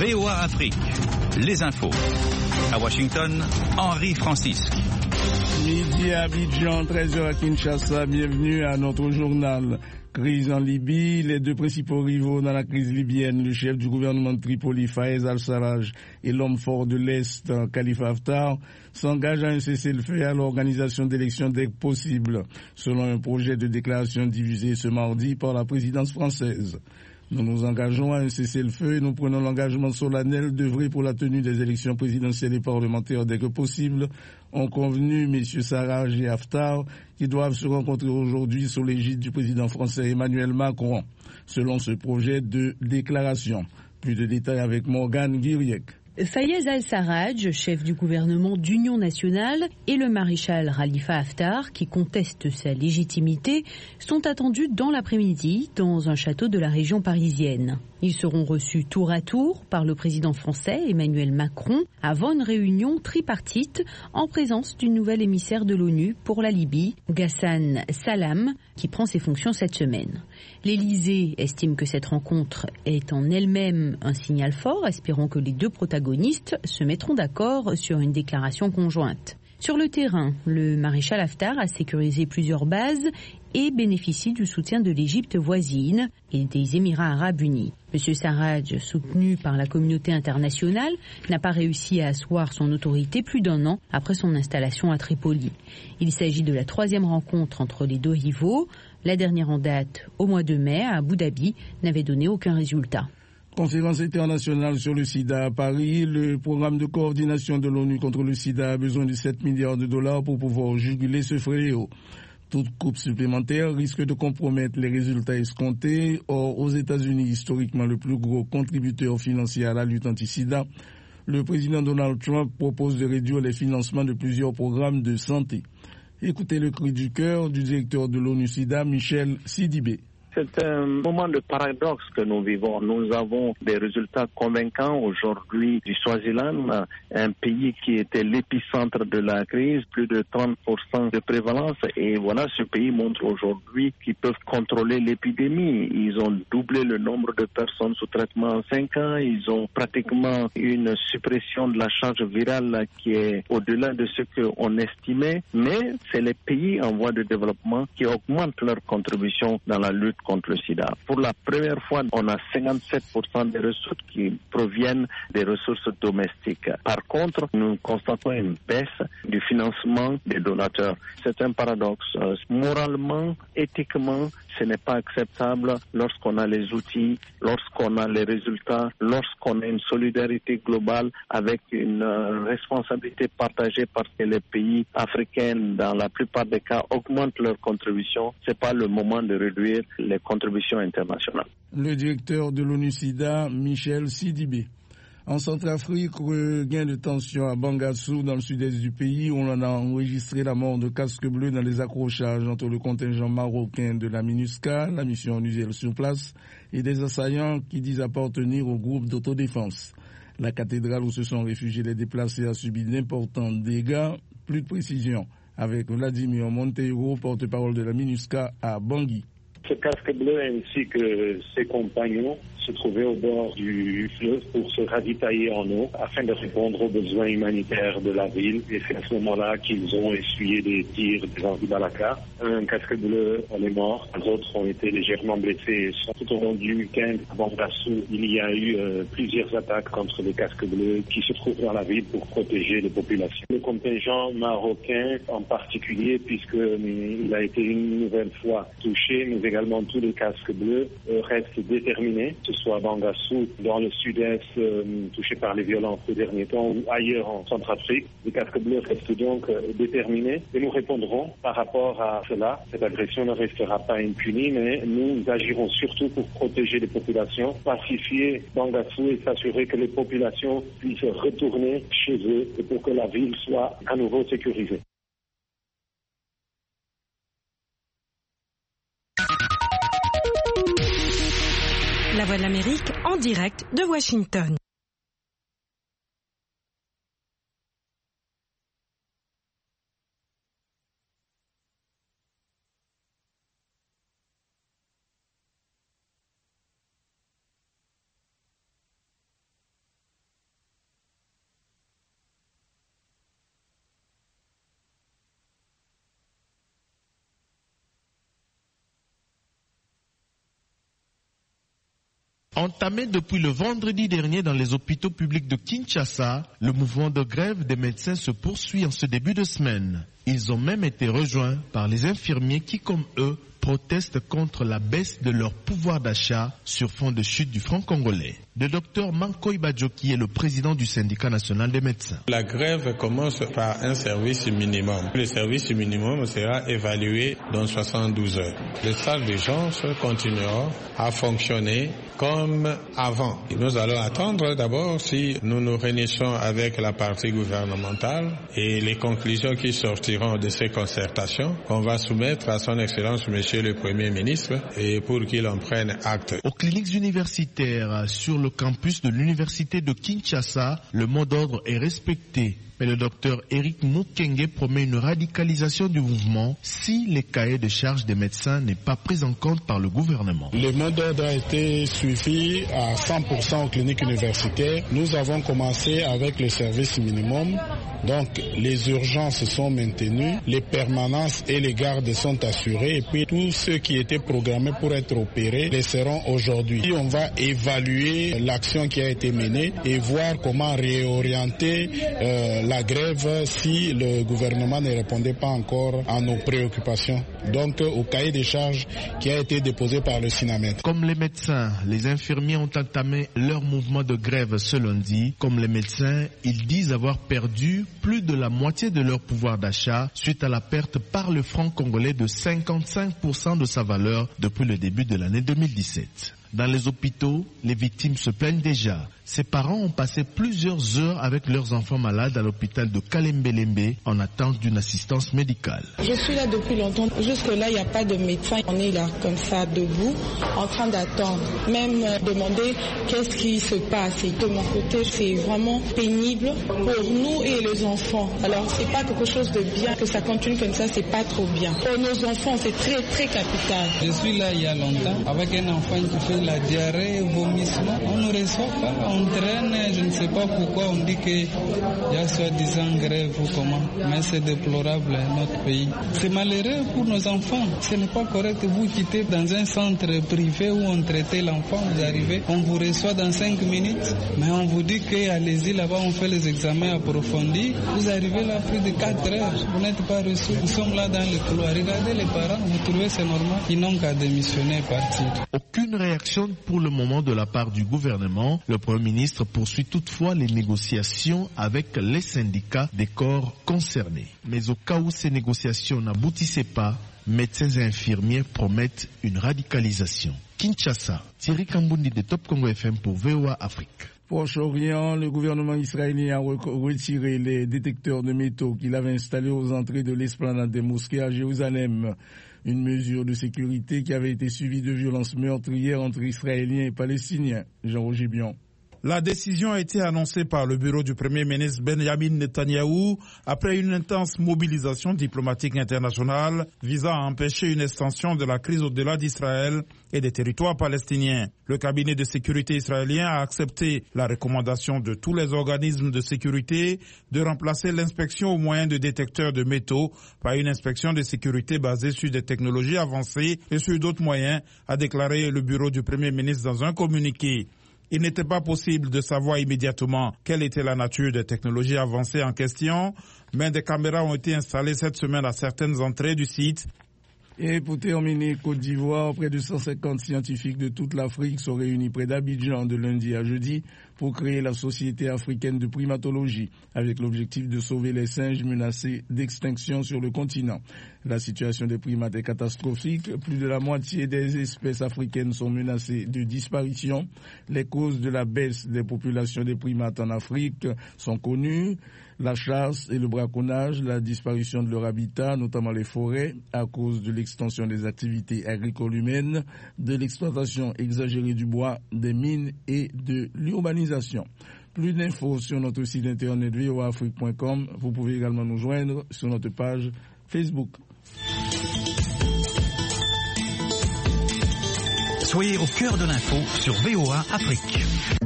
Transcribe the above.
VOA Afrique, les infos. À Washington, Henri Francisque. Midi à Abidjan, 13h à Kinshasa, bienvenue à notre journal. Crise en Libye, les deux principaux rivaux dans la crise libyenne, le chef du gouvernement de Tripoli, Fayez al-Sarraj, et l'homme fort de l'Est, Khalifa Haftar, s'engagent à un cessez-le-feu et à l'organisation d'élections dès que possible, selon un projet de déclaration diffusé ce mardi par la présidence française. Nous nous engageons à un cessez-le-feu et nous prenons l'engagement solennel d'œuvrer pour la tenue des élections présidentielles et parlementaires dès que possible, ont convenu M. Sarraj et Haftar, qui doivent se rencontrer aujourd'hui sous l'égide du président français Emmanuel Macron, selon ce projet de déclaration. Plus de détails avec Morgane Guiriec. Fayez al-Sarraj, chef du gouvernement d'union nationale, et le maréchal Khalifa Haftar, qui conteste sa légitimité, sont attendus dans l'après-midi dans un château de la région parisienne. Ils seront reçus tour à tour par le président français Emmanuel Macron avant une réunion tripartite en présence du nouvel émissaire de l'ONU pour la Libye, Ghassan Salam, qui prend ses fonctions cette semaine. L'Élysée estime que cette rencontre est en elle-même un signal fort, espérant que les deux protagonistes se mettront d'accord sur une déclaration conjointe. Sur le terrain, le maréchal Haftar a sécurisé plusieurs bases et bénéficie du soutien de l'Égypte voisine et des Émirats arabes unis. M. Sarraj, soutenu par la communauté internationale, n'a pas réussi à asseoir son autorité plus d'un an après son installation à Tripoli. Il s'agit de la troisième rencontre entre les deux rivaux. La dernière en date, au mois de mai, à Abu Dhabi, n'avait donné aucun résultat. Conférence internationale sur le sida à Paris. Le programme de coordination de l'ONU contre le sida a besoin de 7 milliards de dollars pour pouvoir juguler ce fléau. Toute coupe supplémentaire risque de compromettre les résultats escomptés. Or, aux États-Unis, historiquement le plus gros contributeur financier à la lutte anti-sida, le président Donald Trump propose de réduire les financements de plusieurs programmes de santé. Écoutez le cri du cœur du directeur de l'ONU-SIDA, Michel Sidibé. C'est un moment de paradoxe que nous vivons. Nous avons des résultats convaincants aujourd'hui du Swaziland, un pays qui était l'épicentre de la crise, plus de 30% de prévalence. Et voilà, ce pays montre aujourd'hui qu'ils peuvent contrôler l'épidémie. Ils ont doublé le nombre de personnes sous traitement en 5 ans. Ils ont pratiquement une suppression de la charge virale qui est au-delà de ce qu'on estimait. Mais c'est les pays en voie de développement qui augmentent leur contribution dans la lutte contre le sida. Pour la première fois, on a 57% des ressources qui proviennent des ressources domestiques. Par contre, nous constatons une baisse du financement des donateurs. C'est un paradoxe. Moralement, éthiquement, ce n'est pas acceptable lorsqu'on a les outils, lorsqu'on a les résultats, lorsqu'on a une solidarité globale avec une responsabilité partagée parce que les pays africains, dans la plupart des cas, augmentent leurs contributions. C'est pas le moment de réduire les contributions internationales. Le directeur de l'ONU-SIDA, Michel Sidibé. En Centrafrique, regain de tension à Bangassou, dans le sud-est du pays, où on a enregistré la mort de casques bleus dans les accrochages entre le contingent marocain de la MINUSCA, la mission onusienne sur place, et des assaillants qui disent appartenir au groupe d'autodéfense. La cathédrale où se sont réfugiés les déplacés a subi d'importants dégâts. Plus de précision avec Vladimir Monteiro, porte-parole de la MINUSCA à Bangui. Ce casque bleu ainsi que ses compagnons se trouvaient au bord du fleuve pour se ravitailler en eau afin de répondre aux besoins humanitaires de la ville. Et c'est à ce moment-là qu'ils ont essuyé des tirs des anti-Balaka. Un casque bleu en est mort, les autres ont été légèrement blessés. Tout au long du week-end à Bangassou, il y a eu plusieurs attaques contre les casques bleus qui se trouvent dans la ville pour protéger les populations. Le contingent marocain en particulier, puisqu'il a été une nouvelle fois touché, mais également tous les casques bleus restent déterminés, que ce soit à Bangassou, dans le sud-est, touché par les violences ces derniers temps, ou ailleurs en Centrafrique. Les casques bleus restent donc déterminés et nous répondrons par rapport à cela. Cette agression ne restera pas impunie, mais nous agirons surtout pour protéger les populations, pacifier Bangassou et s'assurer que les populations puissent retourner chez eux et pour que la ville soit à nouveau sécurisée. La Voix de l'Amérique en direct de Washington. Entamé depuis le vendredi dernier dans les hôpitaux publics de Kinshasa, le mouvement de grève des médecins se poursuit en ce début de semaine. Ils ont même été rejoints par les infirmiers qui, comme eux, protestent contre la baisse de leur pouvoir d'achat sur fond de chute du franc congolais. Le docteur Mankoy Badjoki est le président du syndicat national des médecins. La grève commence par un service minimum. Le service minimum sera évalué dans 72 heures. Les salles d'urgence continueront à fonctionner comme avant. Et nous allons attendre d'abord si nous nous réunissons avec la partie gouvernementale et les conclusions qui sortiront de ces concertations qu'on va soumettre à son Excellence Monsieur le Premier ministre et pour qu'il en prenne acte. Aux cliniques universitaires sur le campus de l'université de Kinshasa, le mot d'ordre est respecté. Mais le docteur Eric Mukenge promet une radicalisation du mouvement si les cahiers de charges des médecins n'est pas pris en compte par le gouvernement. Le mot d'ordre a été suivi à 100% aux cliniques universitaires. Nous avons commencé avec le service minimum. Donc les urgences sont maintenues, les permanences et les gardes sont assurés et puis tous ceux qui étaient programmés pour être opérés les seront aujourd'hui. On va évaluer l'action qui a été menée et voir comment réorienter la grève si le gouvernement ne répondait pas encore à nos préoccupations. Donc au cahier des charges qui a été déposé par le SINAMED. Comme les médecins, les infirmiers ont entamé leur mouvement de grève ce lundi. Comme les médecins, ils disent avoir perdu plus de la moitié de leur pouvoir d'achat suite à la perte par le franc congolais de 55% de sa valeur depuis le début de l'année 2017. Dans les hôpitaux, les victimes se plaignent déjà. Ces parents ont passé plusieurs heures avec leurs enfants malades à l'hôpital de Kalembelembe en attente d'une assistance médicale. Je suis là depuis longtemps. Jusque-là, il n'y a pas de médecin. On est là comme ça, debout, en train d'attendre. Même demander qu'est-ce qui se passe. Et de mon côté, c'est vraiment pénible pour nous et les enfants. Alors, c'est pas quelque chose de bien que ça continue comme ça, c'est pas trop bien. Pour nos enfants, c'est très, très capital. Je suis là il y a longtemps avec un enfant qui fait la diarrhée, vomissement. On ne reçoit pas. On traîne, je ne sais pas pourquoi on dit qu'il y a soi-disant grève ou comment, mais c'est déplorable notre pays. C'est malheureux pour nos enfants, ce n'est pas correct. Vous quittez dans un centre privé où on traitait l'enfant, vous arrivez, on vous reçoit dans 5 minutes, mais on vous dit qu'allez-y là-bas, on fait les examens approfondis, vous arrivez là plus de 4 heures, vous n'êtes pas reçu, nous sommes là dans le couloir. Regardez les parents, vous trouvez c'est normal, ils n'ont qu'à démissionner et partir. Aucune réaction pour le moment de la part du gouvernement. Le Premier ministre poursuit toutefois les négociations avec les syndicats des corps concernés. Mais au cas où ces négociations n'aboutissaient pas, médecins et infirmiers promettent une radicalisation. Kinshasa, Thierry Kambundi de Top Congo FM pour VOA Afrique. Proche-Orient, le gouvernement israélien a retiré les détecteurs de métaux qu'il avait installés aux entrées de l'esplanade des mosquées à Jérusalem. Une mesure de sécurité qui avait été suivie de violences meurtrières entre Israéliens et Palestiniens. Jean-Roger Bion. La décision a été annoncée par le bureau du Premier ministre Benjamin Netanyahou après une intense mobilisation diplomatique internationale visant à empêcher une extension de la crise au-delà d'Israël et des territoires palestiniens. Le cabinet de sécurité israélien a accepté la recommandation de tous les organismes de sécurité de remplacer l'inspection au moyen de détecteurs de métaux par une inspection de sécurité basée sur des technologies avancées et sur d'autres moyens, a déclaré le bureau du Premier ministre dans un communiqué. Il n'était pas possible de savoir immédiatement quelle était la nature des technologies avancées en question, mais des caméras ont été installées cette semaine à certaines entrées du site. Et pour terminer, Côte d'Ivoire, près de 150 scientifiques de toute l'Afrique sont réunis près d'Abidjan de lundi à jeudi pour créer la Société africaine de primatologie, avec l'objectif de sauver les singes menacés d'extinction sur le continent. La situation des primates est catastrophique. Plus de la moitié des espèces africaines sont menacées de disparition. Les causes de la baisse des populations des primates en Afrique sont connues. La chasse et le braconnage, la disparition de leur habitat, notamment les forêts, à cause de l'extension des activités agricoles humaines, de l'exploitation exagérée du bois, des mines et de l'urbanisation. Plus d'infos sur notre site internet voaafrique.com. Vous pouvez également nous joindre sur notre page Facebook. Soyez au cœur de l'info sur VOA Afrique.